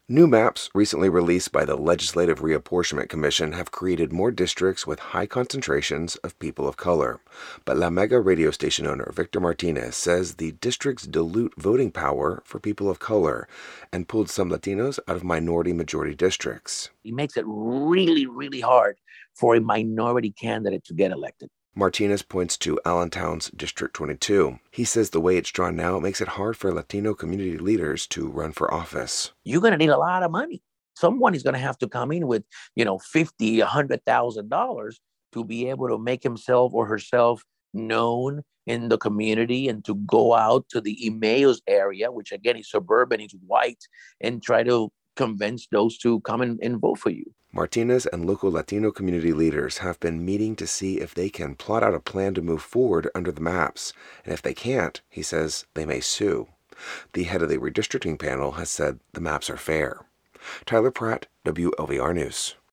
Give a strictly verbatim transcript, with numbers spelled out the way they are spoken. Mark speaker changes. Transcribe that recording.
Speaker 1: New maps recently released by the Legislative Reapportionment Commission have created more districts with high concentrations of people of color. But La Mega radio station owner Victor Martinez says the districts dilute voting power for people of color and pulled some Latinos out of minority-majority districts.
Speaker 2: It makes it really, really hard for a minority candidate to get elected.
Speaker 1: Martinez points to Allentown's District twenty-two. He says the way it's drawn now makes it hard for Latino community leaders to run for office.
Speaker 2: You're going to need a lot of money. Someone is going to have to come in with, you know, fifty, a hundred thousand dollars to be able to make himself or herself known in the community and to go out to the Emmaus area, which again is suburban, is white, and try to convince those to come and, and vote for you.
Speaker 1: Martinez and local Latino community leaders have been meeting to see if they can plot out a plan to move forward under the maps, and if they can't, he says they may sue. The head of the redistricting panel has said the maps are fair. Tyler Pratt, W L V R News.